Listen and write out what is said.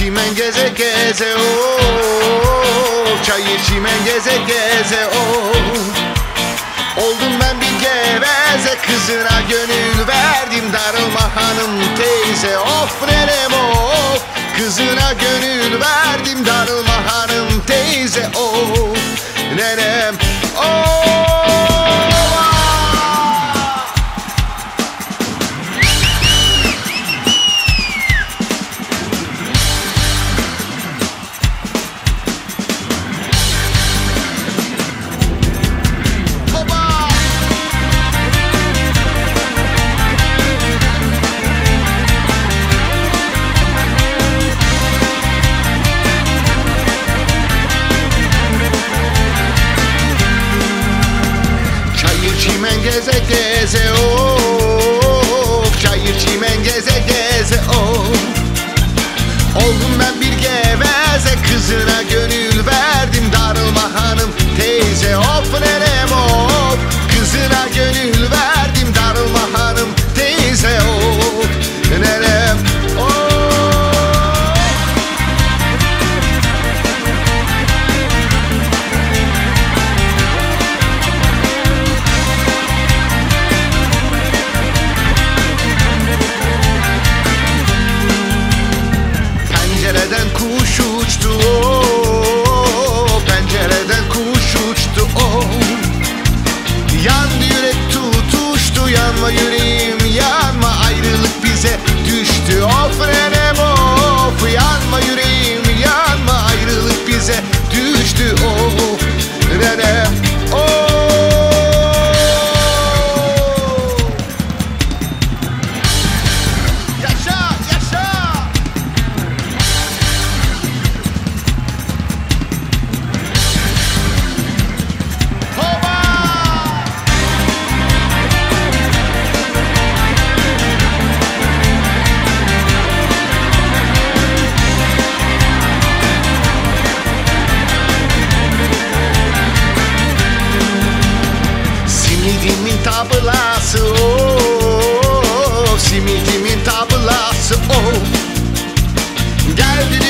çimen geze geze oh, çayır çimen geze geze oh. Oldum ben bir geveze, kızına gönül verdim, darılma hanım teyze. Of nenem of, kızına gönül verdim, darılma hanım teyze. Of nenem of. Çimen geze geze oh, çayır çimen geze geze oh. Oldum ben bir geveze, kızına gönül verdim, darılma hanım teyze. Of nenem of, kızına gönül verdim, darılma hanım teyze. Of nenem of. Pencereden kuş uçtu oh, pencereden kuş uçtu oh. Yandı yürek tutuştu, yanma yüreğim yanma, ayrılık bize düştü. Of nenem of, yanma yüreğim yanma, ayrılık bize düştü oh nenem oh. Simidimin tablası oh, simidimin tablası oh. Geldi